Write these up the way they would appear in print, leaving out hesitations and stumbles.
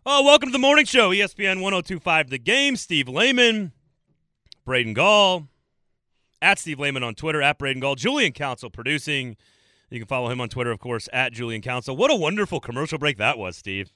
Oh, welcome to the morning show, ESPN 102.5 The Game. Steve Lehman, Braden Gall, at Steve Lehman on Twitter, at Braden Gall. Julian Council producing. You can follow him on Twitter, of course, at Julian Council. What a wonderful commercial break that was, Steve.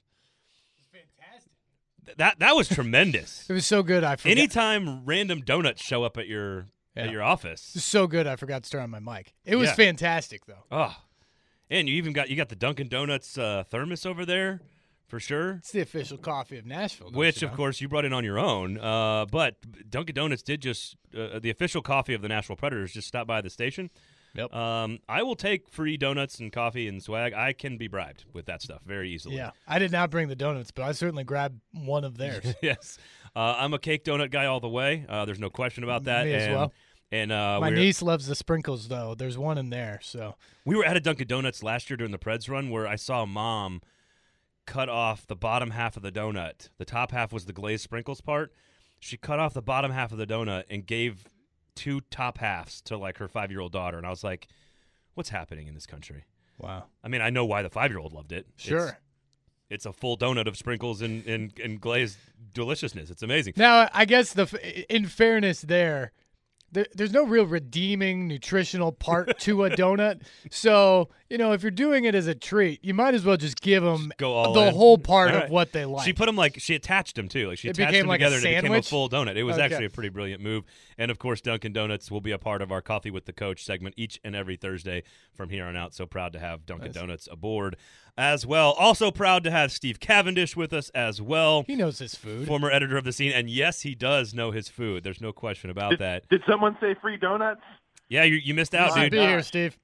Fantastic. That was tremendous. It was so good, I forgot. Anytime random donuts show up at your office. It was so good, I forgot to turn on my mic. It was fantastic, though. Oh, and you got the Dunkin' Donuts thermos over there. For sure. It's the official coffee of Nashville. Which, of course, you brought in on your own. But Dunkin' Donuts did just the official coffee of the Nashville Predators just stopped by the station. Yep. I will take free donuts and coffee and swag. I can be bribed with that stuff very easily. Yeah. I did not bring the donuts, but I certainly grabbed one of theirs. Yes. I'm a cake donut guy all the way. There's no question about that. Me as well. And my niece loves the sprinkles, though. There's one in there. So we were at a Dunkin' Donuts last year during the Preds run where I saw a mom cut off the bottom half of the donut. The top half was the glazed sprinkles part. She cut off the bottom half of the donut and gave 2 top halves to like her 5-year-old daughter. And I was like, what's happening in this country? Wow. I mean, I know why the 5-year-old loved it. Sure. It's a full donut of sprinkles and glazed deliciousness. It's amazing. Now, I guess in fairness there's no real redeeming nutritional part to a donut. So, if you're doing it as a treat, you might as well just give them the whole part of what they like. She put them she attached them too. Like she attached became them like together a and it became a sandwich? full donut. It was actually a pretty brilliant move. And of course, Dunkin' Donuts will be a part of our Coffee with the Coach segment each and every Thursday from here on out. So proud to have Dunkin' Donuts aboard as well. Also proud to have Steve Cavendish with us as well. He knows his food. Former editor of The Scene. And yes, he does know his food. There's no question about that. Did someone say free donuts? Yeah, you missed out, dude. Be here, Steve.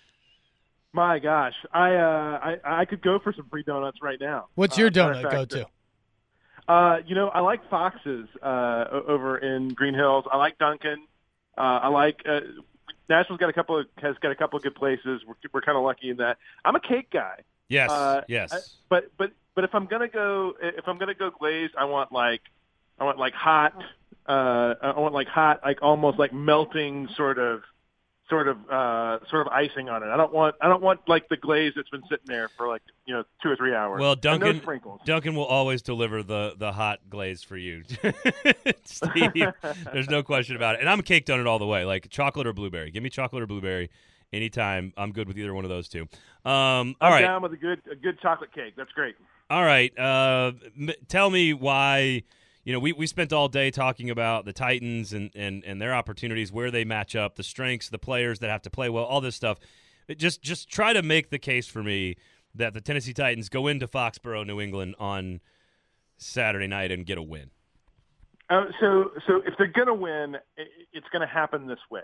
My gosh, I could go for some free donuts right now. What's your donut go to? I like Fox's over in Green Hills. I like Dunkin'. I like Nashville's got a couple of good places. We're kind of lucky in that. I'm a cake guy. Yes, yes. But if I'm gonna go glazed, I want hot. I want hot, almost like melting sort of icing on it. I don't want like the glaze that's been sitting there for 2 or 3 hours. Well, no sprinkles. Dunkin' will always deliver the hot glaze for you, Steve. There's no question about it. And I'm a cake donut all the way, like chocolate or blueberry. Give me chocolate or blueberry anytime. I'm good with either one of those two. I'm down with a good chocolate cake. That's great. All right. Tell me why. We spent all day talking about the Titans and their opportunities, where they match up, the strengths, the players that have to play well, all this stuff. Just try to make the case for me that the Tennessee Titans go into Foxborough, New England on Saturday night and get a win. So if they're going to win, it's going to happen this way.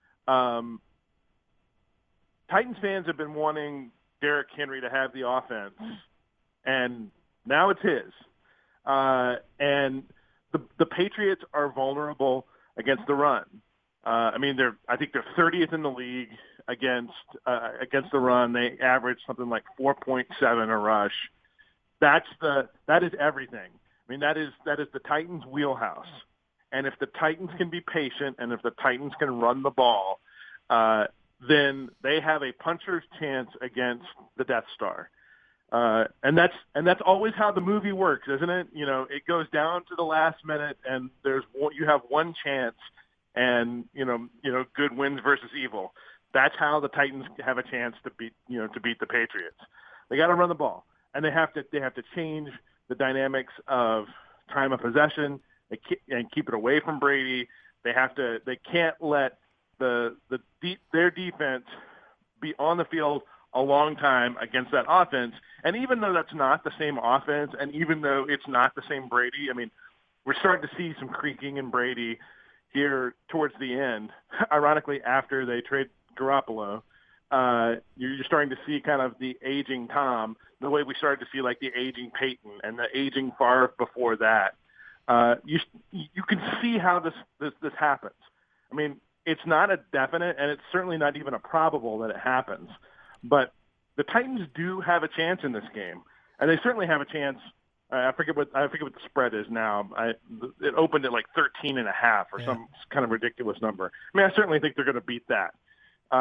Titans fans have been wanting Derrick Henry to have the offense, and now it's his. And the Patriots are vulnerable against the run. I think they're 30th in the league against the run. They average something like 4.7 a rush. That is everything. That is the Titans' wheelhouse. And if the Titans can be patient and if the Titans can run the ball, then they have a puncher's chance against the Death Star. And that's always how the movie works, isn't it? It goes down to the last minute, and you have one chance, and good wins versus evil. That's how the Titans have a chance to beat the Patriots. They got to run the ball, and they have to change the dynamics of time of possession and keep it away from Brady. They can't let their defense be on the field a long time against that offense. And even though that's not the same offense, and even though it's not the same Brady, we're starting to see some creaking in Brady here towards the end. Ironically, after they trade Garoppolo, you're starting to see kind of the aging Tom, the way we started to see like the aging Peyton and the aging Favre before that. You can see how this happens. It's not a definite, and it's certainly not even a probable that it happens. But the Titans do have a chance in this game, and they certainly have a chance. I forget what the spread is now. It opened at like 13.5 or some kind of ridiculous number. I certainly think they're going to beat that.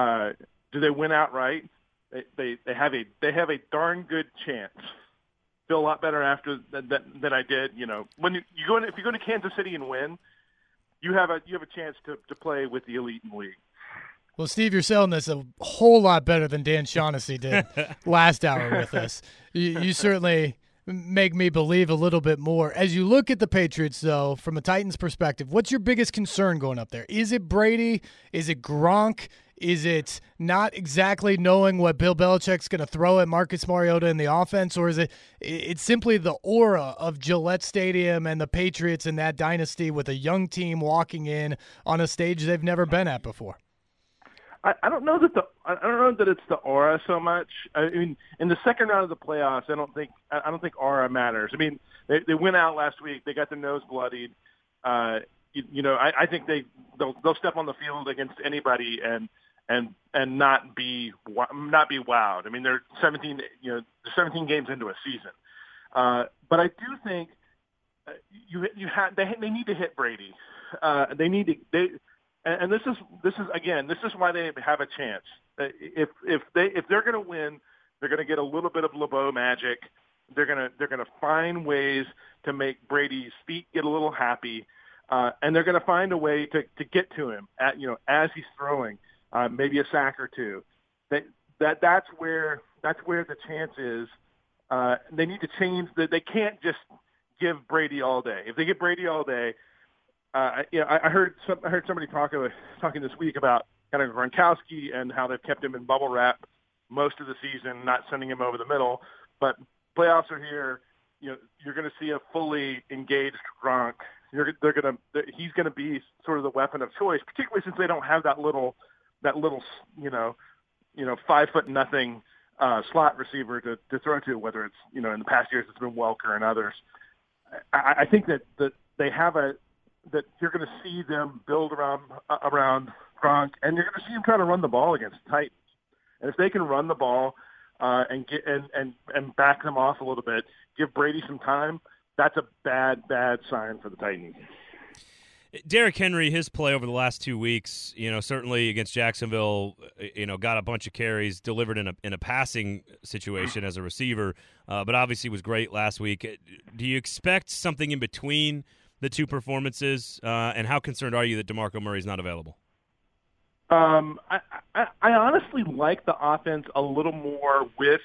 Do they win outright? They have a darn good chance. feel a lot better after than I did. You know, when if you go to Kansas City and win, you have a chance to play with the elite in the league. Well, Steve, you're selling this a whole lot better than Dan Shaughnessy did last hour with us. You certainly make me believe a little bit more. As you look at the Patriots, though, from a Titans perspective, what's your biggest concern going up there? Is it Brady? Is it Gronk? Is it not exactly knowing what Bill Belichick's going to throw at Marcus Mariota in the offense, or is it's simply the aura of Gillette Stadium and the Patriots and that dynasty with a young team walking in on a stage they've never been at before? I don't know that it's the aura so much. I mean, in the second round of the playoffs, I don't think aura matters. I mean, they went out last week. They got their nose bloodied. I think they'll step on the field against anybody and not be wowed. I mean, they're 17 games into a season. But I do think they need to hit Brady. And this is why they have a chance. If they're going to win, they're going to get a little bit of LeBeau magic. They're going to find ways to make Brady's feet get a little happy, and they're going to find a way to get to him as he's throwing, maybe a sack or two. That's where the chance is. They need to change that. They can't just give Brady all day. If they get Brady all day. I heard somebody talking this week about kind of Gronkowski and how they've kept him in bubble wrap most of the season, not sending him over the middle. But playoffs are here. You're going to see a fully engaged Gronk. He's going to be sort of the weapon of choice, particularly since they don't have that little 5'0" slot receiver to throw to. Whether it's in the past years it's been Welker and others. I think that they have that you're going to see them build around Gronk, and you're going to see him try to run the ball against the Titans. And if they can run the ball and back them off a little bit, give Brady some time, that's a bad sign for the Titans. Derrick Henry, his play over the last 2 weeks, certainly against Jacksonville, got a bunch of carries, delivered in a passing situation as a receiver, but obviously was great last week. Do you expect something in between the two performances, and how concerned are you that DeMarco Murray's not available? I honestly like the offense a little more with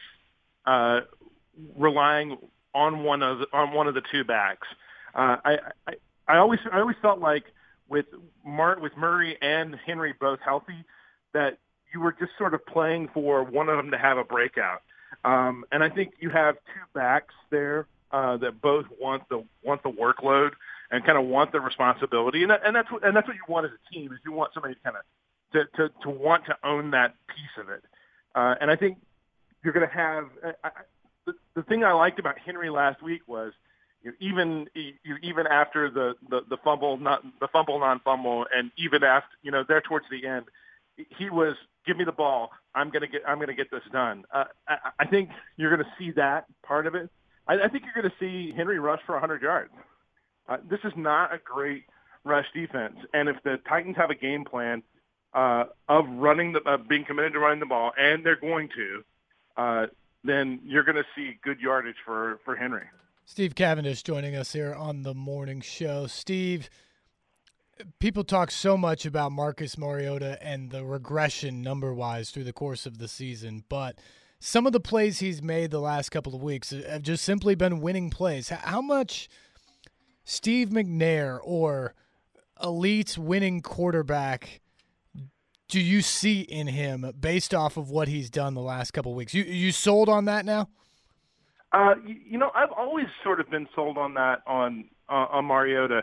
relying on one of the two backs. I always felt like with Murray and Henry both healthy, that you were just sort of playing for one of them to have a breakout. And I think you have two backs there that both want the workload and kind of want the responsibility, and that's what you want as a team. Is you want somebody to kind of to want to own that piece of it. And I think you're going to have the thing I liked about Henry last week was even after the fumble non-fumble, and even after there towards the end, he was, give me the ball. I'm going to get this done. I think you're going to see that part of it. I think you're going to see Henry rush for 100 yards. This is not a great rush defense, and if the Titans have a game plan of being committed to running the ball, and they're going to, then you're going to see good yardage for Henry. Steve Cavendish joining us here on the morning show. Steve, people talk so much about Marcus Mariota and the regression number-wise through the course of the season, but some of the plays he's made the last couple of weeks have just simply been winning plays. How much Steve McNair or elite winning quarterback do you see in him based off of what he's done the last couple of weeks? You sold on that now? I've always sort of been sold on that on Mariota.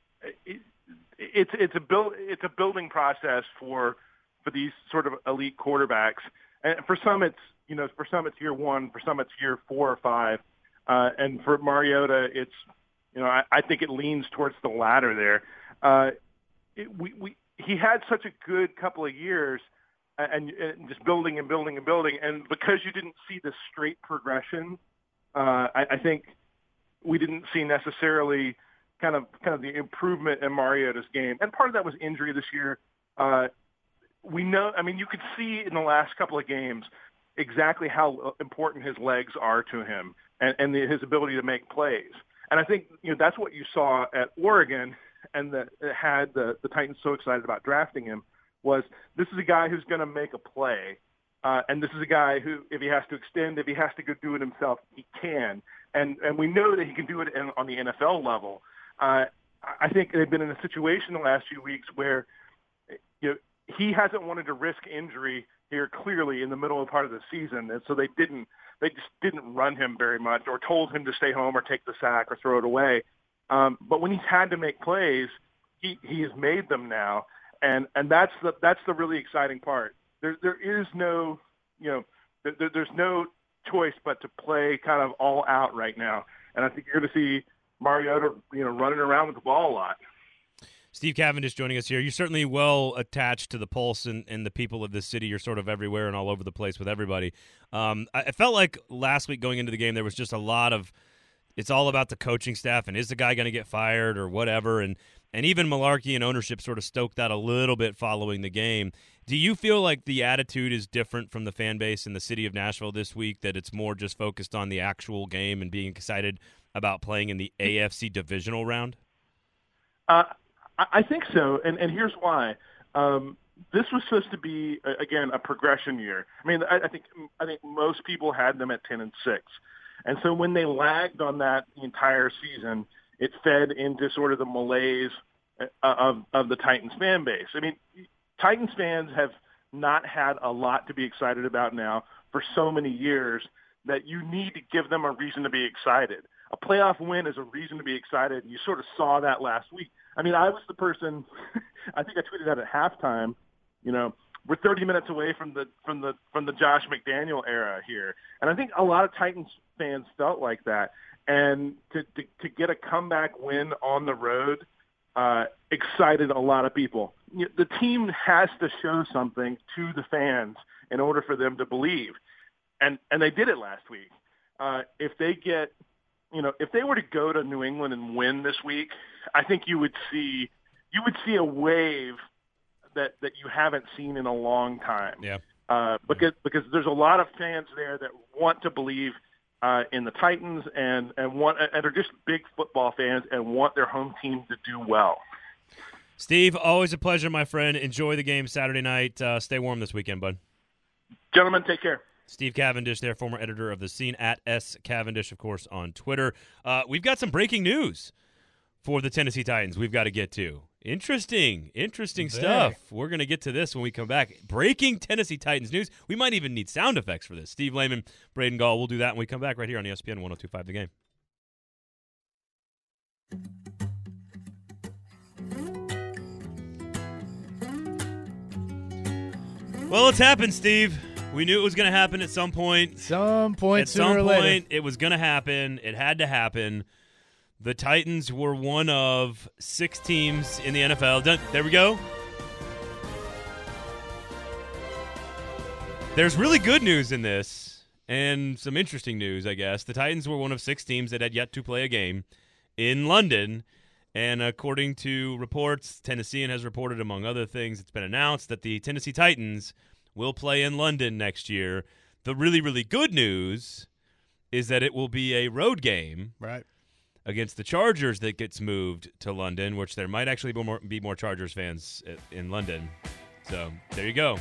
It's a building process for these sort of elite quarterbacks, and for some it's year one, for some it's year 4 or 5, and for Mariota it's I think it leans towards the latter there. He had such a good couple of years, and just building and building and building, and because you didn't see the straight progression. I think we didn't see necessarily kind of the improvement in Mariota's game, and part of that was injury this year. We know, you could see in the last couple of games exactly how important his legs are to him. and his ability to make plays. And I think that's what you saw at Oregon, and that had the Titans so excited about drafting him. Was this is a guy who's going to make a play, and this is a guy who, if he has to extend, if he has to go do it himself, he can. And we know that he can do it on the NFL level. I think they've been in a situation the last few weeks where he hasn't wanted to risk injury here clearly in the middle of part of the season, and so they just didn't run him very much or told him to stay home or take the sack or throw it away. But when he's had to make plays, he has made them now, and that's the really exciting part. There is no there's no choice but to play kind of all out right now, and I think you're going to see Mariota running around with the ball a lot. Steve Cavendish joining us here. You're certainly well attached to the pulse and the people of this city. You're sort of everywhere and all over the place with everybody. I felt like last week going into the game there was just a lot of it's all about the coaching staff and is the guy going to get fired or whatever. And even Malarkey and ownership sort of stoked that a little bit following the game. Do you feel like the attitude is different from the fan base in the city of Nashville this week, that it's more just focused on the actual game and being excited about playing in the AFC divisional round? I think so, and here's why. This was supposed to be again a progression year. I mean, I think most people had them at 10-6, and so when they lagged on that the entire season, it fed into sort of the malaise of the Titans fan base. I mean, Titans fans have not had a lot to be excited about now for so many years that you need to give them a reason to be excited. A playoff win is a reason to be excited. You sort of saw that last week. I mean, I was the person. I think I tweeted out at halftime. We're 30 minutes away from the Josh McDaniel era here, and I think a lot of Titans fans felt like that. And to get a comeback win on the road excited a lot of people. The team has to show something to the fans in order for them to believe, and they did it last week. If they were to go to New England and win this week, I think you would see a wave that you haven't seen in a long time. Yeah. Because there's a lot of fans there that want to believe in the Titans and are just big football fans and want their home team to do well. Steve, always a pleasure, my friend. Enjoy the game Saturday night. Stay warm this weekend, bud. Gentlemen, take care. Steve Cavendish there, former editor of The Scene, at @SCavendish, of course, on Twitter. We've got some breaking news for the Tennessee Titans we've got to get to. Interesting stuff. We're going to get to this when we come back. Breaking Tennessee Titans news. We might even need sound effects for this. Steve Lehman, Braden Gall. We'll do that when we come back right here on ESPN 102.5 The Game. Well, it's happened, Steve. We knew it was going to happen at some point. At some point, it was going to happen. It had to happen. The Titans were one of 6 teams in the NFL. There we go. There's really good news in this and some interesting news, I guess. The Titans were one of 6 teams that had yet to play a game in London. And according to reports, Tennessean has reported, among other things, it's been announced that the Tennessee Titans will play in London next year. The really, really good news is that it will be a road game. Right. Against the Chargers that gets moved to London, which there might actually be more Chargers fans in London. So there you go.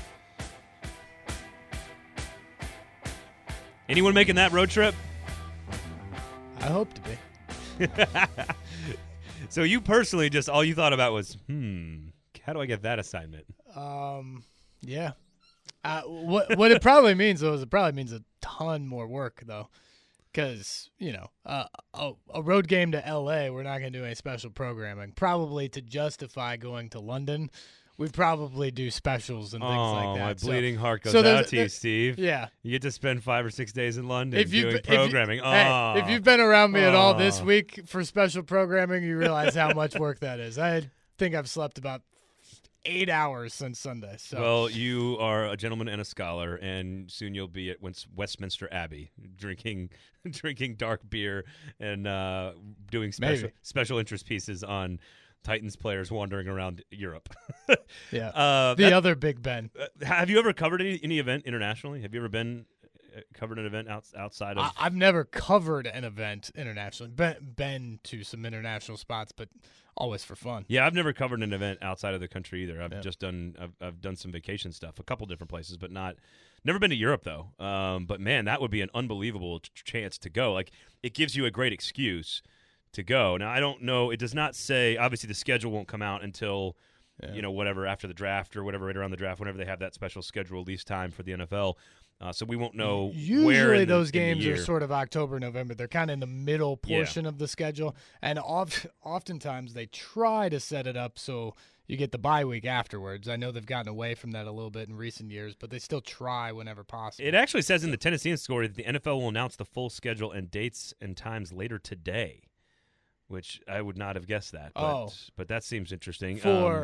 Anyone making that road trip? I hope to be. So you personally just all you thought about was, how do I get that assignment? Yeah. What it probably means, though, is it probably means a ton more work, though. Because, a road game to L.A., we're not going to do any special programming. Probably to justify going to London, we'd probably do specials and things like that. My bleeding heart goes out to you, Steve. Yeah. You get to spend 5 or 6 days in London doing programming. If you've been around me at all this week for special programming, you realize how much work that is. I think I've slept about 8 hours since Sunday. So. Well, you are a gentleman and a scholar, and soon you'll be at Westminster Abbey drinking dark beer and doing special interest pieces on Titans players wandering around Europe. Yeah, the other Big Ben. Have you ever covered any event internationally? Have you ever been covered an event outside of? I've never covered an event internationally. Been to some international spots, but always for fun. Yeah, I've never covered an event outside of the country either. I've Yeah. just done I've done some vacation stuff, a couple different places, but never been to Europe though. But man, that would be an unbelievable chance to go. Like, it gives you a great excuse to go. Now, I don't know. It does not say. Obviously, the schedule won't come out until whatever after the draft or whatever, right around the draft, whenever they have that special schedule release time for the NFL. So we won't know. Usually those games are sort of October, November. They're kind of in the middle portion of the schedule, and oftentimes they try to set it up so you get the bye week afterwards. I know they've gotten away from that a little bit in recent years, but they still try whenever possible. It actually says in the Tennessean story that the NFL will announce the full schedule and dates and times later today, which I would not have guessed that. But that seems interesting.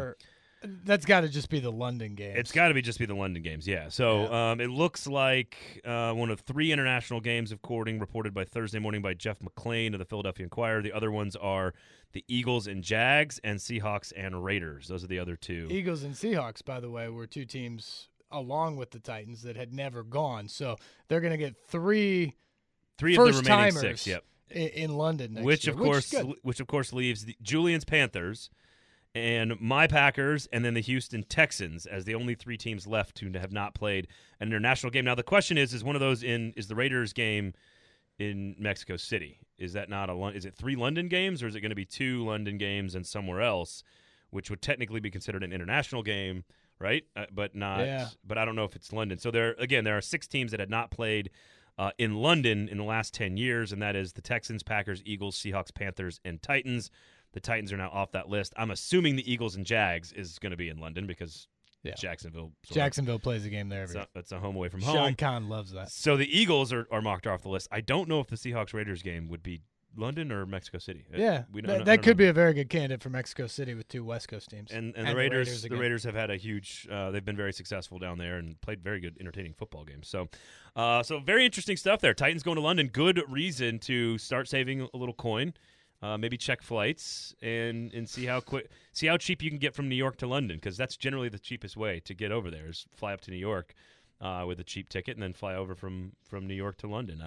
That's got to just be the London games. It's got to just be the London games, yeah. So it looks like one of 3 international games, according reported by Thursday morning by Jeff McClain of the Philadelphia Inquirer. The other ones are the Eagles and Jags and Seahawks and Raiders. Those are the other 2. Eagles and Seahawks, by the way, were 2 teams along with the Titans that had never gone. So they're going to get 3 of the remaining 6, yep. In London next which year. Which of course leaves the Julian's Panthers and my Packers, and then the Houston Texans as the only 3 teams left to have not played an international game. Now the question is one of those is the Raiders game in Mexico City? Is that not is it 3 London games, or is it going to be 2 London games and somewhere else, which would technically be considered an international game, right? But not. Yeah. But I don't know if it's London. So there are 6 teams that had not played in London in the last 10 years, and that is the Texans, Packers, Eagles, Seahawks, Panthers, and Titans. The Titans are now off that list. I'm assuming the Eagles and Jags is going to be in London because Jacksonville plays a game there every year. That's a home away from home. Sean Khan loves that. So the Eagles are marked off the list. I don't know if the Seahawks-Raiders game would be London or Mexico City. Yeah, that could be a very good candidate for Mexico City with 2 West Coast teams. And the Raiders have had a huge they've been very successful down there and played very good, entertaining football games. So very interesting stuff there. Titans going to London. Good reason to start saving a little coin. Maybe check flights and see how cheap you can get from New York to London, because that's generally the cheapest way to get over there is fly up to New York with a cheap ticket and then fly over from New York to London.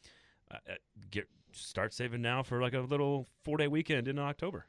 Start saving now for like a little 4-day weekend in October.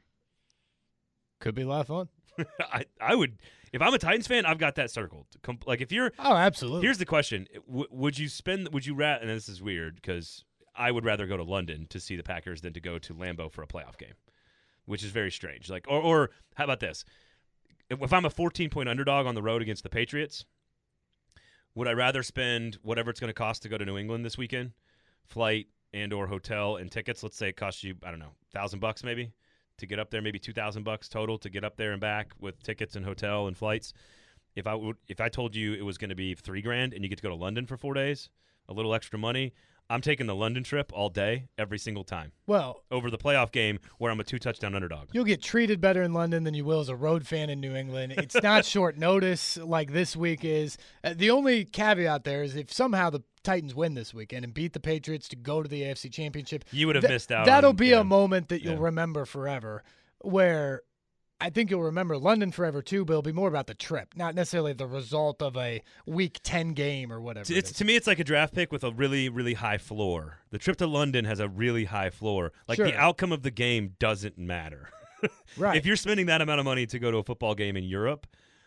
Could be a lot of fun. I would, if I'm a Titans fan, I've got that circled. Like if you're, absolutely. Here's the question: would you rather? And this is weird because I would rather go to London to see the Packers than to go to Lambeau for a playoff game, which is very strange. Like, or how about this? If I'm a 14-point underdog on the road against the Patriots, would I rather spend whatever it's going to cost to go to New England this weekend, flight and or hotel and tickets? Let's say it costs you, I don't know, $1,000 maybe to get up there, maybe $2,000 total to get up there and back with tickets and hotel and flights. If I told you it was going to be $3,000 and you get to go to London for 4 days, a little extra money, I'm taking the London trip all day, every single time. Well, over the playoff game where I'm a 2-touchdown underdog. You'll get treated better in London than you will as a road fan in New England. It's not short notice like this week is. The only caveat there is if somehow the Titans win this weekend and beat the Patriots to go to the AFC Championship, you would have missed out. That'll be a moment that you'll remember forever, where I think you'll remember London forever too, but it'll be more about the trip, not necessarily the result of a Week 10 game or whatever. To me, it's like a draft pick with a really, really high floor. The trip to London has a really high floor. Like the outcome of the game doesn't matter. Right. If you're spending that amount of money to go to a football game in Europe,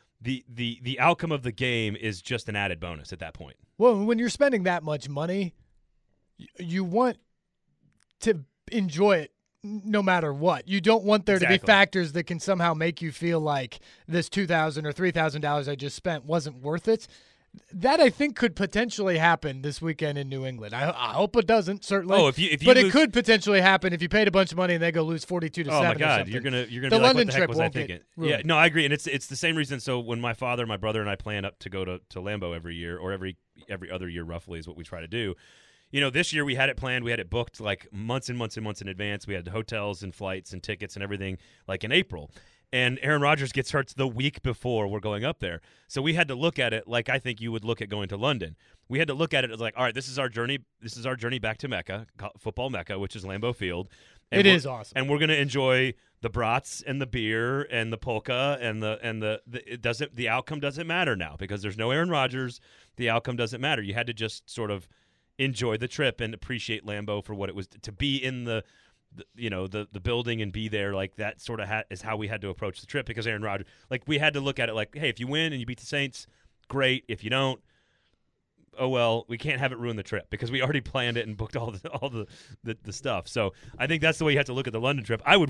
the outcome of the game is just an added bonus at that point. Well, when you're spending that much money, you want to enjoy it no matter what. You don't want there to be factors that can somehow make you feel like this $2,000 or $3,000 I just spent wasn't worth it. That I think could potentially happen this weekend in New England. I hope it doesn't, certainly. Oh, if you but it could potentially happen if you paid a bunch of money and they go lose 42-7. Oh my God, or you're gonna be the like, London what the heck trip was I won't thinking? get Yeah, no, I agree, and it's the same reason. So when my father, my brother, and I plan up to go to Lambeau every year, or every other year, roughly, is what we try to do. You know, this year we had it planned. We had it booked like months and months and months in advance. We had hotels and flights and tickets and everything like in April. And Aaron Rodgers gets hurt the week before we're going up there. So we had to look at it like I think you would look at going to London. We had to look at it as like, all right, this is our journey. This is our journey back to Mecca, football Mecca, which is Lambeau Field. And it is awesome. And we're going to enjoy the brats and the beer and the polka and the outcome doesn't matter now because there's no Aaron Rodgers. The outcome doesn't matter. You had to just sort of enjoy the trip and appreciate Lambeau for what it was to be in the building and be there. Like that sort of is how we had to approach the trip, because Aaron Rodgers, like we had to look at it like, hey, if you win and you beat the Saints, great. If you don't, oh well, we can't have it ruin the trip because we already planned it and booked all the stuff. So I think that's the way you have to look at the London trip. I would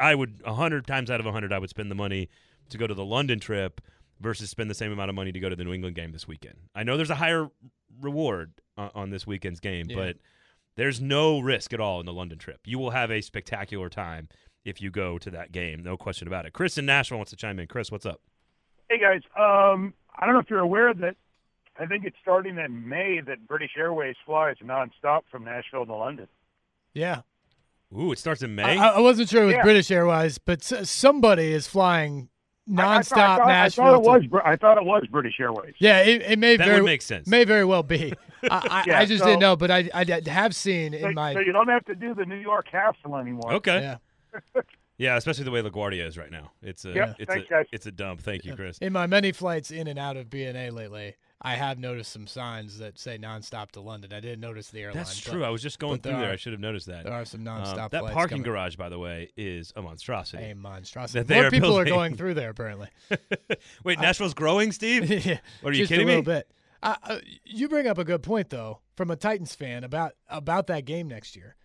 100 times out of 100 I would spend the money to go to the London trip versus spend the same amount of money to go to the New England game this weekend. I know there's a higher reward on this weekend's game, but there's no risk at all in the London trip. You will have a spectacular time if you go to that game, no question about it. Chris in Nashville wants to chime in. Chris, what's up? Hey, guys. I don't know if you're aware that I think it's starting in May that British Airways flies nonstop from Nashville to London. Yeah. Ooh, it starts in May? I wasn't sure with British Airways, but somebody is flying nonstop Nashville. I thought it was British Airways. Yeah, it may that would make sense. May very well be. I just didn't know, but I have seen in my. So you don't have to do the New York hassle anymore. Okay. Yeah. Yeah, especially the way LaGuardia is right now. It's a dump. Thank you, Chris. In my many flights in and out of BNA lately, I have noticed some signs that say nonstop to London. I didn't notice the airline. That's true. I was just going through there. I should have noticed that. There are some nonstop that flights parking coming. garage, by the way, is a monstrosity. A monstrosity. More people are going through there, apparently. Wait, Nashville's growing, Steve? Yeah, what, are you just kidding a little me? bit. You bring up a good point, though, from a Titans fan about that game next year.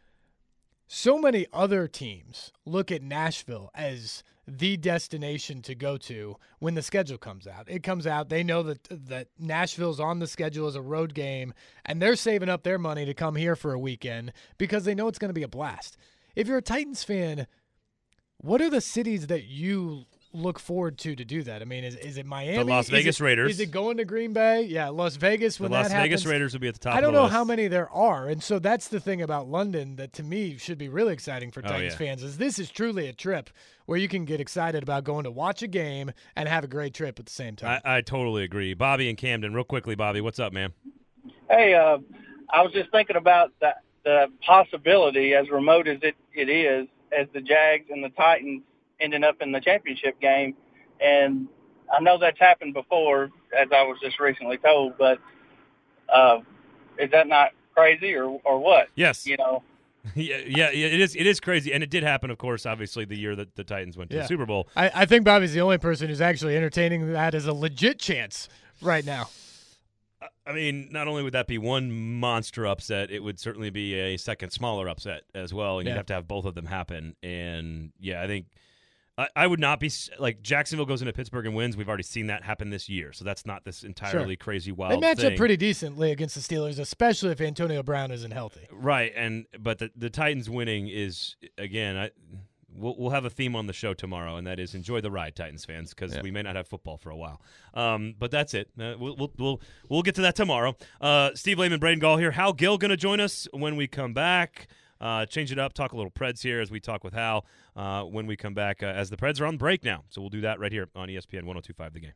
So many other teams look at Nashville as the destination to go to when the schedule comes out. It comes out, they know that Nashville's on the schedule as a road game, and they're saving up their money to come here for a weekend because they know it's going to be a blast. If you're a Titans fan, what are the cities that you look forward to do that? I mean, is it Miami? The Las Vegas Raiders. Is it going to Green Bay? Yeah, Las Vegas when that happens. The Las Vegas Raiders will be at the top of the list. I don't know how many there are, and so that's the thing about London that to me should be really exciting for Titans fans is this is truly a trip where you can get excited about going to watch a game and have a great trip at the same time. I totally agree. Bobby in Camden, real quickly, Bobby, what's up, man? Hey, I was just thinking about the possibility, as remote as it is, as the Jags and the Titans ending up in the championship game. And I know that's happened before, as I was just recently told, but is that not crazy or what? Yes. You know? Yeah, it is crazy. And it did happen, of course, obviously, the year that the Titans went to the Super Bowl. I think Bobby's the only person who's actually entertaining that as a legit chance right now. I mean, not only would that be one monster upset, it would certainly be a second smaller upset as well. And you'd have to have both of them happen. And, I think I would not be like Jacksonville goes into Pittsburgh and wins. We've already seen that happen this year. So that's not this entirely crazy wild thing. They match up pretty decently against the Steelers, especially if Antonio Brown isn't healthy. Right. But the Titans winning is, again, we'll have a theme on the show tomorrow, and that is enjoy the ride, Titans fans, because we may not have football for a while. But that's it. We'll get to that tomorrow. Steve Lehman, Braden Gall here. Hal Gill going to join us when we come back. Change it up, talk a little Preds here as we talk with Hal when we come back as the Preds are on break now. So we'll do that right here on ESPN 102.5 The Game.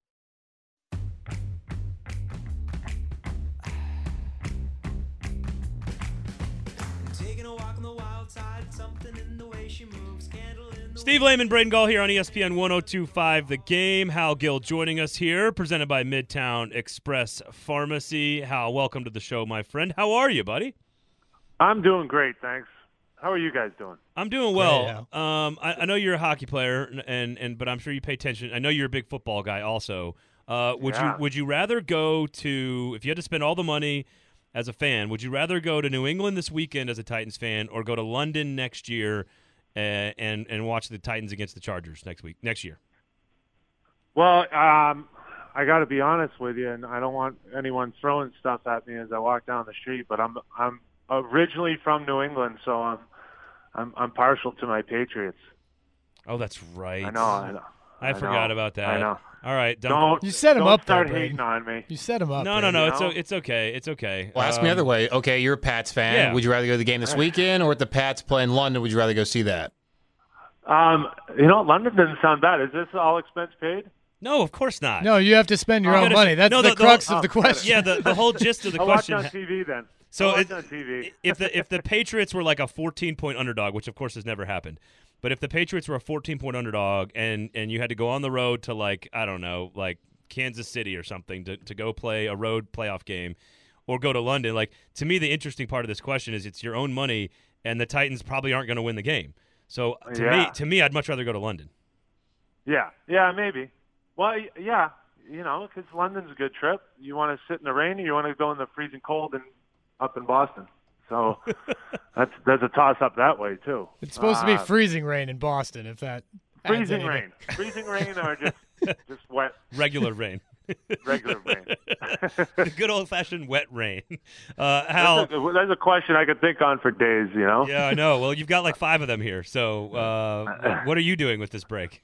Steve Lehman, Braden Gall here on ESPN 102.5 The Game. Hal Gill joining us here, presented by Midtown Express Pharmacy. Hal, welcome to the show, my friend. How are you, buddy? I'm doing great, thanks. How are you guys doing? I'm doing well. I know you're a hockey player, but I'm sure you pay attention. I know you're a big football guy also. Would you rather go to, if you had to spend all the money as a fan, would you rather go to New England this weekend as a Titans fan or go to London next year and watch the Titans against the Chargers next year? Well, I got to be honest with you, and I don't want anyone throwing stuff at me as I walk down the street, but I'm originally from New England, so I'm partial to my Patriots. Oh, that's right. I know. I forgot about that. I know. All right, you set him up there, Don't start hating on me. You set him up. No. It's okay. It's okay. Well, ask me the other way. Okay, you're a Pats fan. Yeah. Would you rather go to the game this weekend, or with the Pats play in London, would you rather go see that? London doesn't sound bad. Is this all expense paid? No, of course not. No, you have to spend your own money. That's the crux of the question. Yeah, the whole gist of the question. I'll watch on TV then. So on TV. if the Patriots were like a 14-point underdog, which of course has never happened, but if the Patriots were a 14-point underdog and you had to go on the road to like Kansas City or something to go play a road playoff game, or go to London. Like, to me, the interesting part of this question is it's your own money, and the Titans probably aren't going to win the game. So to me, I'd much rather go to London. Yeah, maybe. Well, yeah, because London's a good trip. You want to sit in the rain, or you want to go in the freezing cold and up in Boston. So there's a toss-up that way too. It's supposed to be freezing rain in Boston. If that freezing rain, or just wet regular rain. Regular rain. The good old-fashioned wet rain. Hal, that's a question I could think on for days. Yeah, I know. Well, you've got like 5 of them here. So, what are you doing with this break?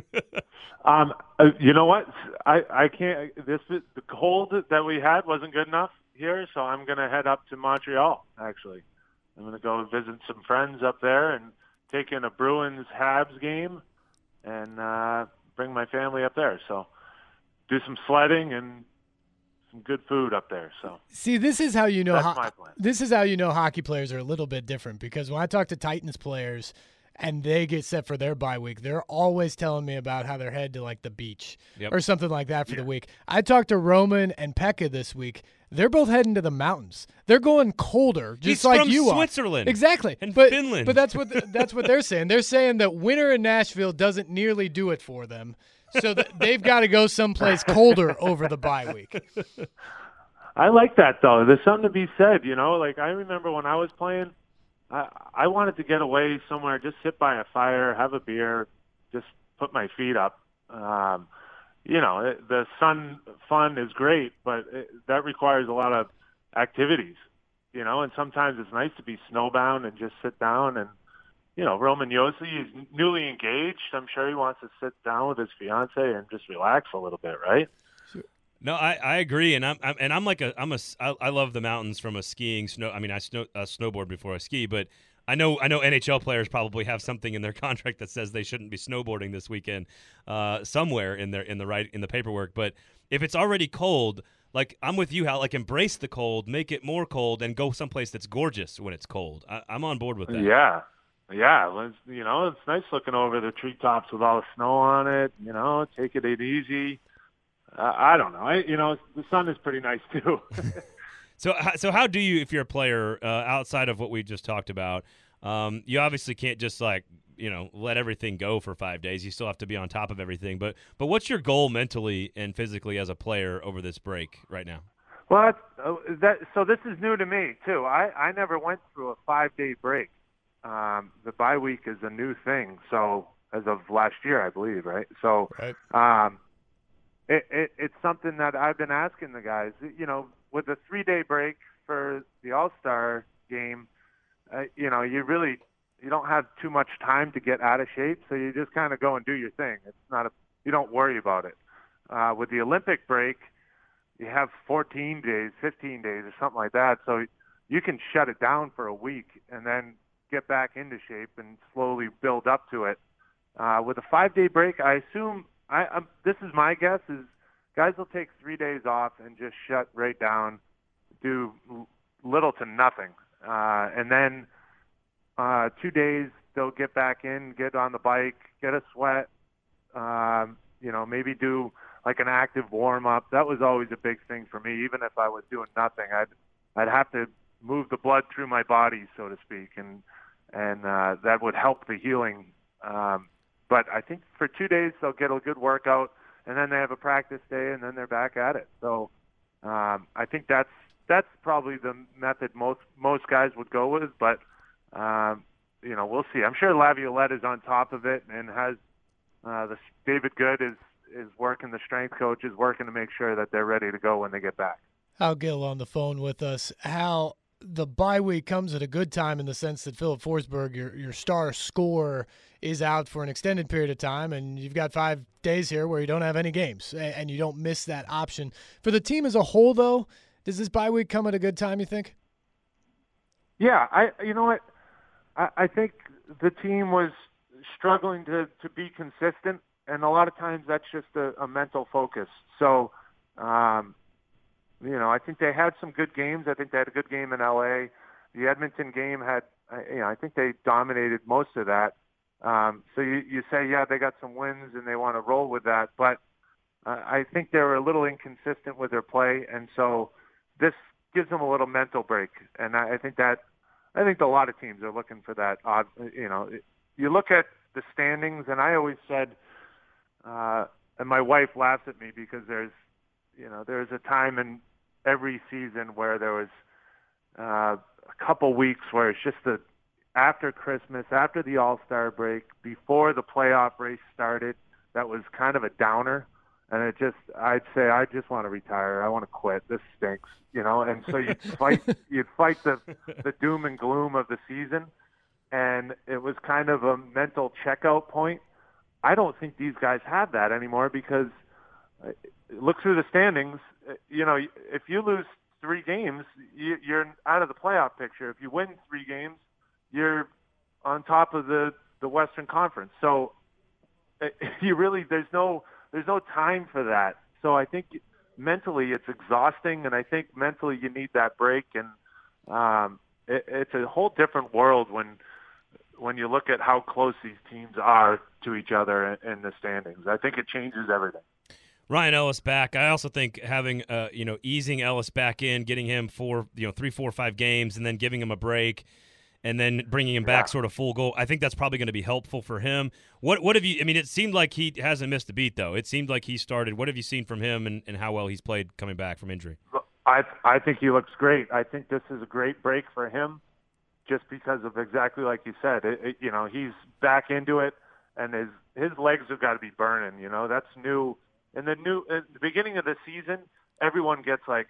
You know what? I can't. The cold that we had wasn't good enough here, so I'm going to head up to Montreal. Actually, I'm going to go visit some friends up there and take in a Bruins Habs game, and bring my family up there. So, do some sledding and some good food up there. So, see, this is how you know. That's my plan. This is how you know hockey players are a little bit different, because when I talk to Titans players and they get set for their bye week, they're always telling me about how they're headed to like the beach or something like that for the week. I talked to Roman and Pekka this week. They're both heading to the mountains. They're going colder, just like you are. Switzerland, exactly, and Finland. But that's what they're saying. They're saying that winter in Nashville doesn't nearly do it for them, so they've got to go someplace colder over the bye week. I like that though. There's something to be said. Like I remember when I was playing. I wanted to get away somewhere, just sit by a fire, have a beer, just put my feet up. The sun fun is great, but that requires a lot of activities, and sometimes it's nice to be snowbound and just sit down. And, Roman Yossi is newly engaged. I'm sure he wants to sit down with his fiance and just relax a little bit, right? No, I agree, and I love the mountains from a skiing snow. I mean, I snowboard before I ski, but I know NHL players probably have something in their contract that says they shouldn't be snowboarding this weekend, somewhere in the paperwork. But if it's already cold, like I'm with you, Hal. Like embrace the cold, make it more cold, and go someplace that's gorgeous when it's cold. I'm on board with that. Yeah. Well, it's nice looking over the treetops with all the snow on it. Take it easy. I don't know. The sun is pretty nice too. So how do you, if you're a player, outside of what we just talked about, you obviously can't just let everything go for 5 days. You still have to be on top of everything. But what's your goal mentally and physically as a player over this break right now? Well, so this is new to me too. I never went through a 5-day break. The bye week is a new thing. So as of last year, I believe, right? So, right. It's something that I've been asking the guys. With a 3-day break for the All-Star game, you don't have too much time to get out of shape, so you just kind of go and do your thing. You don't worry about it. With the Olympic break, you have 14 days, 15 days, or something like that, so you can shut it down for a week and then get back into shape and slowly build up to it. With a 5-day break, I assume. This is my guess, is guys will take 3 days off and just shut right down, do little to nothing. And then 2 days they'll get back in, get on the bike, get a sweat, maybe do like an active warm-up. That was always a big thing for me. Even if I was doing nothing, I'd have to move the blood through my body, so to speak, and that would help the healing. But I think for 2 days they'll get a good workout, and then they have a practice day, and then they're back at it. So I think that's probably the method most guys would go with. But we'll see. I'm sure Laviolette is on top of it and has David Good is working. The strength coach is working to make sure that they're ready to go when they get back. Hal Gill on the phone with us. Hal, the bye week comes at a good time in the sense that Philip Forsberg, your star scorer, is out for an extended period of time, and you've got 5 days here where you don't have any games, and you don't miss that option. For the team as a whole, though, does this bye week come at a good time, you think? Yeah, you know what? I think the team was struggling to be consistent, and a lot of times that's just a mental focus. So, I think they had some good games. I think they had a good game in L.A. The Edmonton game had, I think they dominated most of that. So you say, yeah, they got some wins and they want to roll with that. But I think they were a little inconsistent with their play. And so this gives them a little mental break, and I think a lot of teams are looking for that. You look at the standings, and I always said, and my wife laughs at me because there's a time in every season where there was a couple weeks where it's just after Christmas, after the All-Star break, before the playoff race started, that was kind of a downer. And I'd say, I just want to retire. I want to quit. This stinks, And so you'd fight the doom and gloom of the season. And it was kind of a mental checkout point. I don't think these guys have that anymore because look through the standings. If you lose 3 games, you're out of the playoff picture. If you win 3 games, you're on top of the Western Conference. So there's no time for that. So I think mentally it's exhausting, and I think mentally you need that break. And it's a whole different world when you look at how close these teams are to each other in the standings. I think it changes everything. Ryan Ellis back. I also think having easing Ellis back in, getting him for 3, 4, 5 games, and then giving him a break, and then bringing him back sort of full go. I think that's probably going to be helpful for him. What have you? I mean, it seemed like he hasn't missed a beat though. It seemed like he started. What have you seen from him and how well he's played coming back from injury? I think he looks great. I think this is a great break for him, just because of exactly like you said. He's back into it, and his legs have got to be burning. That's new. In the beginning of the season, everyone gets like,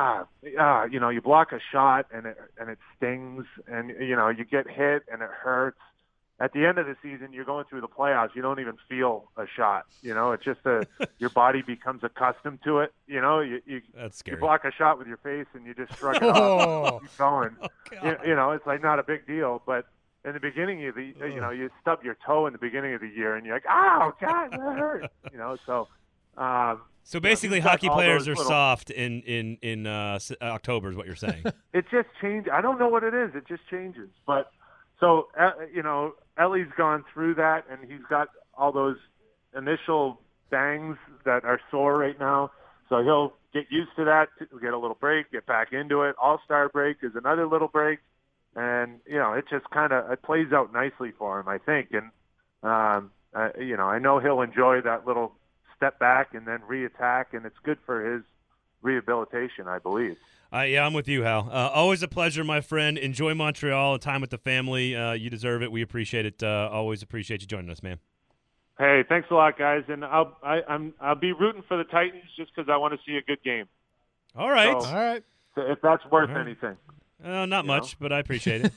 you block a shot and it stings, and you get hit and it hurts. At the end of the season, you're going through the playoffs. You don't even feel a shot. It's just your body becomes accustomed to it. That's scary. You block a shot with your face and you just shrug it off and keep going. It's like not a big deal, but in the beginning of the, you stub your toe in the begining of the year and you're like, oh God, that hurt. So basically, hockey players are soft in October, is what you're saying. It just changed. I don't know what it is. It just changes. But so Ellie's gone through that, and he's got all those initial bangs that are sore right now. So he'll get used to that. Get a little break, get back into it. All-Star break is another little break, and it just it plays out nicely for him, I think. And I know he'll enjoy that little step back and then re-attack, and it's good for his rehabilitation, I believe. Yeah, I'm with you, Hal. Always a pleasure, my friend. Enjoy Montreal and time with the family. You deserve it. We appreciate it. Always appreciate you joining us, man. Hey, thanks a lot, guys. And I'll be rooting for the Titans just because I want to see a good game. All right. So, all right. If that's worth anything. Not much, but I appreciate it.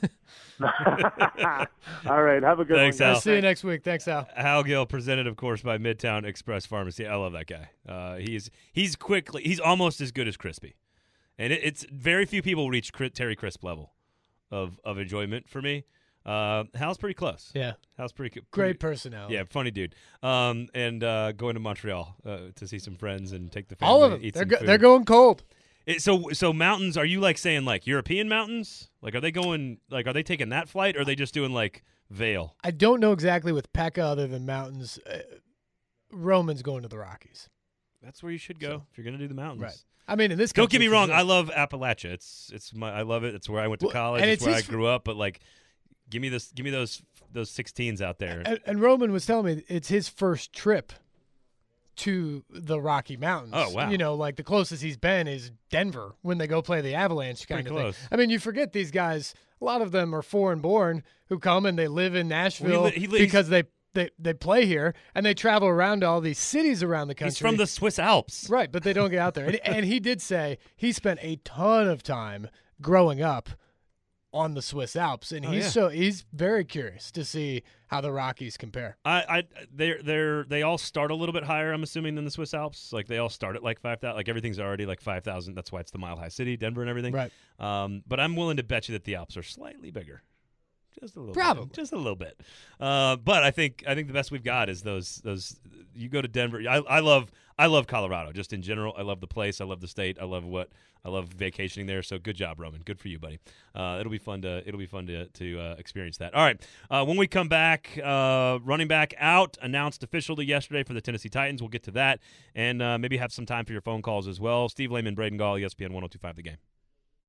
All right. Have a good Thanks, one. Al. I'll see you next week. Thanks, Al. Hal Gill, presented, of course, by Midtown Express Pharmacy. I love that guy. He's almost as good as Crispy. And it's very few people reach Terry Crisp level of enjoyment for me. Hal's pretty close. Yeah. Hal's pretty great personality. Yeah, funny dude. And going to Montreal to see some friends and take the family. All of them. Eat some food. They're going cold. So mountains, are you saying European mountains? Are they taking that flight, or are they just doing Vail? I don't know exactly with Pekka other than mountains. Roman's going to the Rockies. That's where you should go if you're going to do the mountains. Right. I mean, in this don't get me wrong, sure. I love Appalachia. I love it. It's where I went to college. It's where I grew up. But give me those 16s out there. And Roman was telling me it's his first trip to the Rocky Mountains. Oh, wow. The closest he's been is Denver when they go play the Avalanche kind of thing. I mean, you forget these guys, a lot of them are foreign-born who come and they live in Nashville because they play here, and they travel around to all these cities around the country. He's from the Swiss Alps. Right, but they don't get out there. And he did say he spent a ton of time growing up on the Swiss Alps, and he's very curious to see how the Rockies compare. They all start a little bit higher, I'm assuming, than the Swiss Alps. They all start at 5,000. Everything's already 5,000. That's why it's the Mile High City, Denver, and everything. Right. But I'm willing to bet you that the Alps are slightly bigger. Just a little Probably. bit. Just a little bit. But I think the best we've got is those you go to Denver. I love Colorado just in general. I love the place. I love the state. I love vacationing there. So good job, Roman. Good for you, buddy. It'll be fun to experience that. All right. When we come back, running back out announced officially yesterday for the Tennessee Titans. We'll get to that and maybe have some time for your phone calls as well. Steve Lehman, Braden Gall, ESPN 102.5 The Game.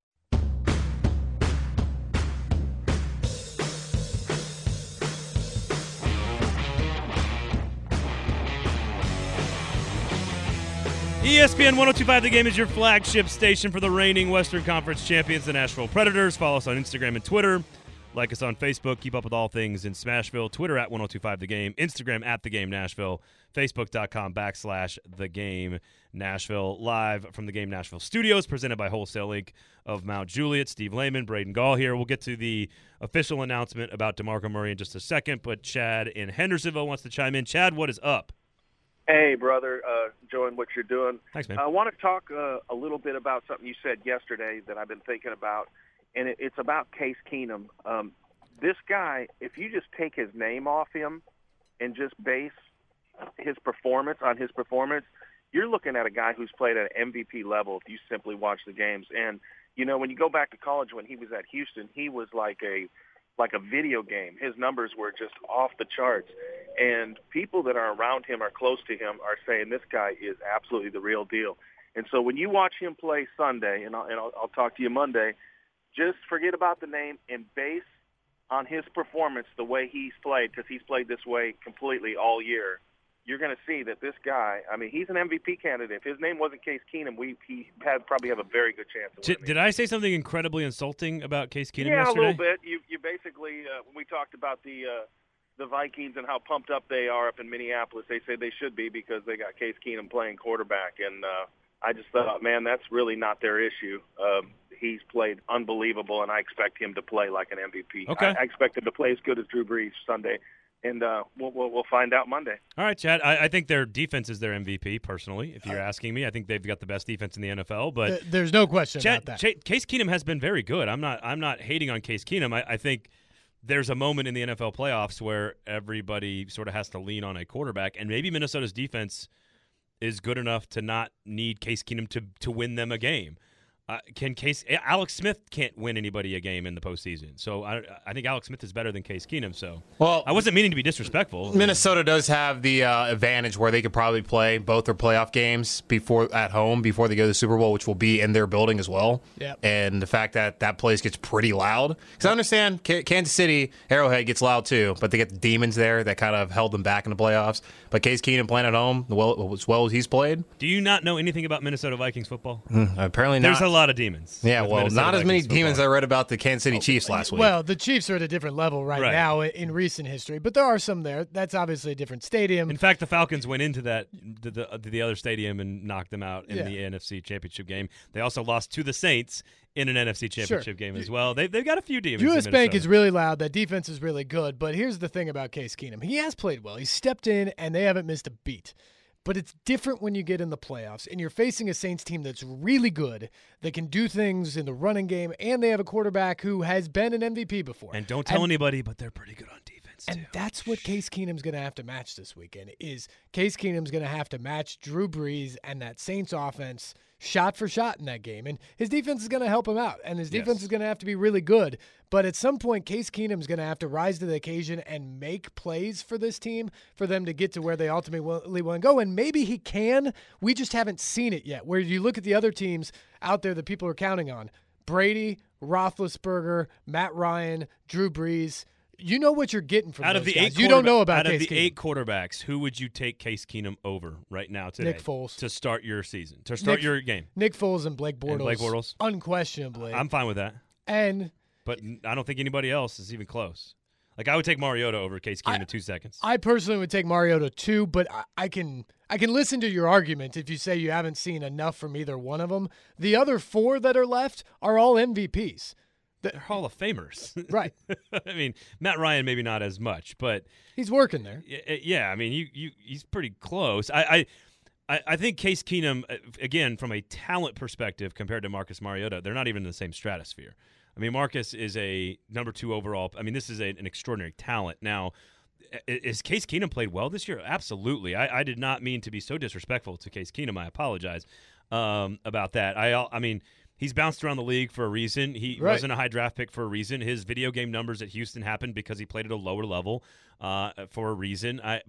ESPN 102.5 The Game is your flagship station for the reigning Western Conference champions, the Nashville Predators. Follow us on Instagram and Twitter. Like us on Facebook. Keep up with all things in Smashville. Twitter at 102.5 The Game. Instagram at The Game Nashville. Facebook.com/The Game Nashville. Live from The Game Nashville Studios, presented by Wholesale Inc. of Mount Juliet. Steve Lehman, Braden Gall here. We'll get to the official announcement about DeMarco Murray in just a second, but Chad in Hendersonville wants to chime in. Chad, what is up? Hey, brother. Enjoying what you're doing. Thanks, man. I want to talk a little bit about something you said yesterday that I've been thinking about, and it's about Case Keenum. This guy, if you just take his name off him and just base his performance on his performance, you're looking at a guy who's played at an MVP level if you simply watch the games. And, you know, when you go back to college when he was at Houston, he was like a video game. His numbers were just off the charts. And people that are around him or close to him are saying this guy is absolutely the real deal. And so when you watch him play Sunday, and I'll talk to you Monday, just forget about the name and base on his performance the way he's played, because he's played this way completely all year. You're going to see that this guy, I mean, he's an MVP candidate. If his name wasn't Case Keenum, he probably have a very good chance of winning. Did I say something incredibly insulting about Case Keenum yesterday? yesterday? Yeah, a little bit. You basically, when we talked about the Vikings and how pumped up they are up in Minneapolis, they say they should be because they got Case Keenum playing quarterback. And I just thought, man, that's really not their issue. He's played unbelievable, and I expect him to play like an MVP. Okay. I expect him to play as good as Drew Brees Sunday. And we'll find out Monday. All right, Chad. I think their defense is their MVP, personally, if you're asking me. I think they've got the best defense in the NFL. But there's no question Chad, about that. Case Keenum has been very good. I'm not hating on Case Keenum. I think there's a moment in the NFL playoffs where everybody sort of has to lean on a quarterback, and maybe Minnesota's defense is good enough to not need Case Keenum to win them a game. Alex Smith can't win anybody a game in the postseason. So I think Alex Smith is better than Case Keenum. So I wasn't meaning to be disrespectful. Minnesota does have the advantage where they could probably play both their playoff games at home before they go to the Super Bowl, which will be in their building as well. Yep. And the fact that place gets pretty loud. Because I understand Kansas City, Arrowhead gets loud too, but they get the demons there that kind of held them back in the playoffs. But Case Keenum playing at home, as well as he's played. Do you not know anything about Minnesota Vikings football? Apparently not. There's a lot of demons. Yeah, well, Minnesota not as many Vikings demons football. I read about the Kansas City Chiefs last week. Well, the Chiefs are at a different level right now in recent history, but there are some there. That's obviously a different stadium. In fact, the Falcons went into the other stadium and knocked them out in the NFC Championship game. They also lost to the Saints in an NFC Championship game as well. They've got a few demons. US Bank is really loud. That defense is really good. But here's the thing about Case Keenum. He has played well. He's stepped in, and they haven't missed a beat. But it's different when you get in the playoffs, and you're facing a Saints team that's really good, that can do things in the running game, and they have a quarterback who has been an MVP before. And don't tell anybody, but they're pretty good on defense, too. And that's what Case Keenum's going to have to match this weekend, is Case Keenum's going to have to match Drew Brees and that Saints offense shot for shot in that game. And his defense is going to help him out, and his defense is going to have to be really good. But at some point, Case Keenum's going to have to rise to the occasion and make plays for this team for them to get to where they ultimately want to go. And maybe he can. We just haven't seen it yet. Where you look at the other teams out there that people are counting on, Brady, Roethlisberger, Matt Ryan, Drew Brees. You know what you're getting from those guys. You don't know about Case Keenum. Out of the 8 quarterbacks, who would you take Case Keenum over right now today? Nick Foles. To start your season, to start your game. Nick Foles and Blake Bortles. And Blake Bortles. Unquestionably. I'm fine with that. But I don't think anybody else is even close. Like, I would take Mariota over Case Keenum in 2 seconds. I personally would take Mariota too, but I can listen to your argument if you say you haven't seen enough from either one of them. The other 4 that are left are all MVPs. They're Hall of Famers. Right. I mean, Matt Ryan maybe not as much, but he's working there. Yeah, I mean, he's pretty close. I think Case Keenum, again, from a talent perspective compared to Marcus Mariota, they're not even in the same stratosphere. I mean, Marcus is a number 2 overall. I mean, this is an extraordinary talent. Now, is Case Keenum played well this year? Absolutely. I did not mean to be so disrespectful to Case Keenum. I apologize about that. I mean, he's bounced around the league for a reason. He wasn't a high draft pick for a reason. His video game numbers at Houston happened because he played at a lower level for a reason. I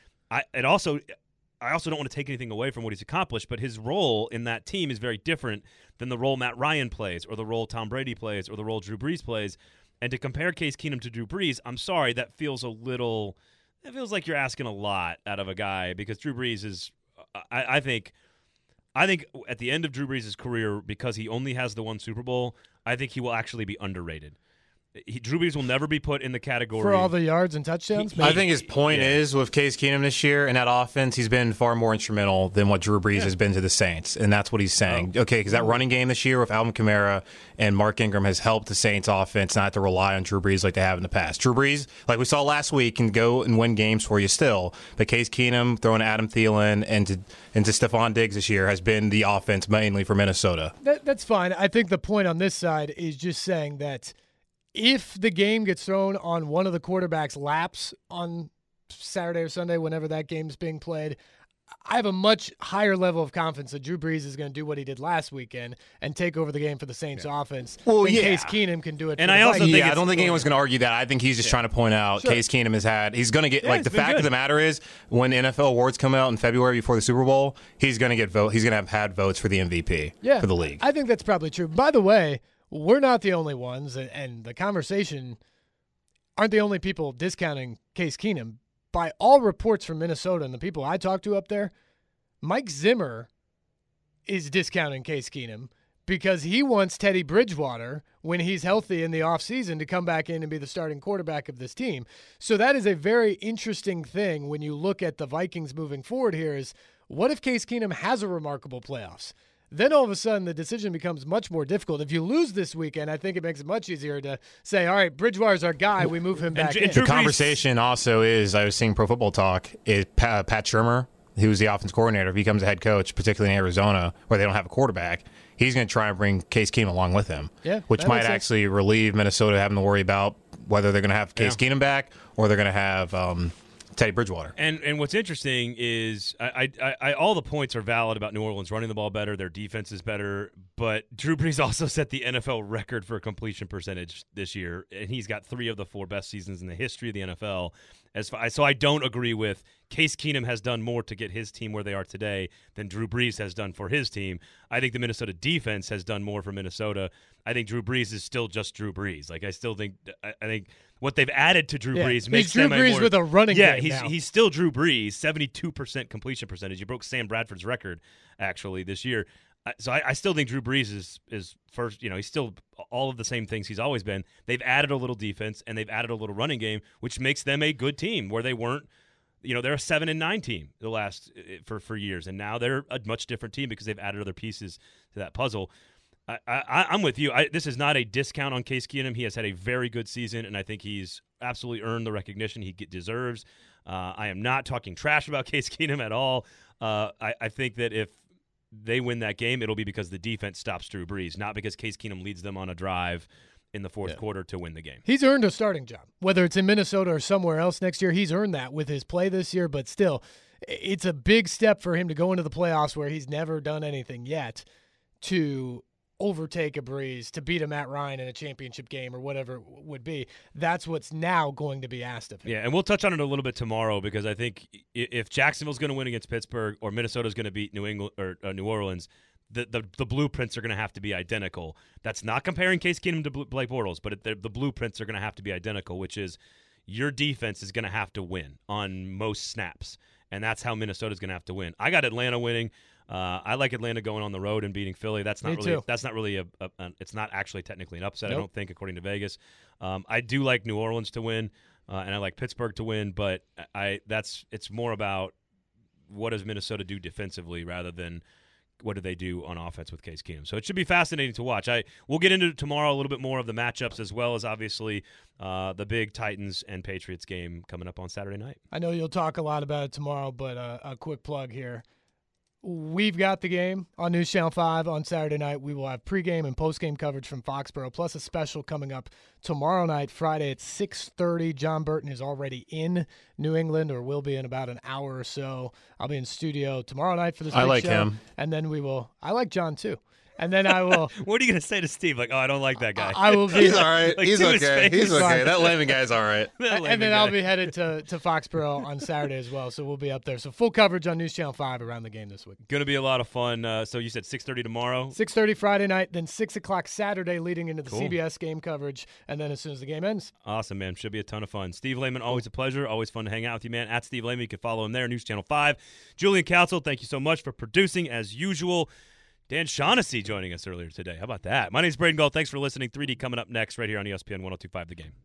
also don't want to take anything away from what he's accomplished, but his role in that team is very different than the role Matt Ryan plays or the role Tom Brady plays or the role Drew Brees plays. And to compare Case Keenum to Drew Brees, I'm sorry, that feels like you're asking a lot out of a guy because Drew Brees is, I think, I think at the end of Drew Brees' career, because he only has the one Super Bowl, I think he will actually be underrated. Drew Brees will never be put in the category for all the yards and touchdowns. I think his point is with Case Keenum this year and that offense, he's been far more instrumental than what Drew Brees has been to the Saints, and that's what he's saying. Okay, because that running game this year with Alvin Kamara and Mark Ingram has helped the Saints offense not to rely on Drew Brees like they have in the past. Drew Brees, like we saw last week, can go and win games for you still, but Case Keenum throwing Adam Thielen and to Stephon Diggs this year has been the offense mainly for Minnesota. That's fine. I think the point on this side is just saying that if the game gets thrown on one of the quarterbacks' laps on Saturday or Sunday, whenever that game's being played, I have a much higher level of confidence that Drew Brees is going to do what he did last weekend and take over the game for the Saints offense. Well, in Case Keenum can do it. And I also think I don't think anyone's going to argue that. I think he's just trying to point out Case Keenum he's going to get the fact of the matter is when NFL awards come out in February before the Super Bowl, he's going to get he's going to have had votes for the MVP for the league. I think that's probably true. By the way, we're not the only ones, and the conversation aren't the only people discounting Case Keenum. By all reports from Minnesota and the people I talked to up there, Mike Zimmer is discounting Case Keenum because he wants Teddy Bridgewater, when he's healthy in the offseason, to come back in and be the starting quarterback of this team. So that is a very interesting thing when you look at the Vikings moving forward here is, what if Case Keenum has a remarkable playoffs? Then all of a sudden the decision becomes much more difficult. If you lose this weekend, I think it makes it much easier to say, all right, Bridgewater's our guy. We move him back in. The conversation also is, I was seeing Pro Football Talk, is Pat Shurmur, who's the offense coordinator, if he becomes a head coach, particularly in Arizona, where they don't have a quarterback, he's going to try and bring Case Keenum along with him, which might actually relieve Minnesota having to worry about whether they're going to have Case Keenum back or they're going to have Teddy Bridgewater. And what's interesting is I all the points are valid about New Orleans running the ball better, their defense is better, but Drew Brees also set the NFL record for completion percentage this year, and he's got 3 of the 4 best seasons in the history of the NFL. So I don't agree with Case Keenum has done more to get his team where they are today than Drew Brees has done for his team. I think the Minnesota defense has done more for Minnesota. I think Drew Brees is still just Drew Brees. Like I think what they've added to Drew Brees makes Drew Brees with a running game now. He's still Drew Brees, 72% completion percentage. He broke Sam Bradford's record actually this year. So I still think Drew Brees is first. He's still all of the same things he's always been. They've added a little defense and they've added a little running game, which makes them a good team where they weren't. They're a 7-9 team the last for years, and now they're a much different team because they've added other pieces to that puzzle. I'm with you. This is not a discount on Case Keenum. He has had a very good season, and I think he's absolutely earned the recognition he deserves. I am not talking trash about Case Keenum at all. I think that if they win that game, it'll be because the defense stops Drew Brees, not because Case Keenum leads them on a drive in the fourth quarter to win the game. He's earned a starting job. Whether it's in Minnesota or somewhere else next year, he's earned that with his play this year, but still, it's a big step for him to go into the playoffs where he's never done anything yet to overtake a Brees, to beat a Matt Ryan in a championship game or whatever it would be. That's what's now going to be asked of him. Yeah, and we'll touch on it a little bit tomorrow because I think if Jacksonville's going to win against Pittsburgh or Minnesota's going to beat New England or New Orleans, the blueprints are going to have to be identical. That's not comparing Case Keenum to Blake Bortles, but the blueprints are going to have to be identical, which is your defense is going to have to win on most snaps, and that's how Minnesota's going to have to win. I got Atlanta winning. I like Atlanta going on the road and beating Philly. That's not really it's not actually technically an upset. Nope. I don't think, according to Vegas. I do like New Orleans to win, and I like Pittsburgh to win, but it's more about what does Minnesota do defensively rather than what do they do on offense with Case Keenum. So it should be fascinating to watch. We'll get into tomorrow a little bit more of the matchups as well as obviously the big Titans and Patriots game coming up on Saturday night. I know you'll talk a lot about it tomorrow, but a quick plug here. We've got the game on News Channel 5 on Saturday night. We will have pregame and postgame coverage from Foxborough, plus a special coming up tomorrow night, Friday at 6:30. John Burton is already in New England, or will be in about an hour or so. I'll be in studio tomorrow night for this big show. I like him. And then I like John too. And then I will. What are you going to say to Steve? Like, oh, I don't like that guy. I will be. He's all right. Like, He's to his okay. face. He's okay. That Lehman guy's all right. And then I'll be headed to Foxborough on Saturday as well. So we'll be up there. So full coverage on News Channel 5 around the game this week. Going to be a lot of fun. So you said 6:30 tomorrow? 6:30 Friday night, then 6 o'clock Saturday leading into the Cool. CBS game coverage, and then as soon as the game ends. Awesome, man. Should be a ton of fun. Steve Lehman, always a pleasure. Always fun to hang out with you, man. At Steve Lehman, you can follow him there, News Channel 5. Julian Council, thank you so much for producing as usual. Dan Shaughnessy joining us earlier today. How about that? My name's Braden Gold. Thanks for listening. 3D coming up next right here on ESPN 102.5 The Game.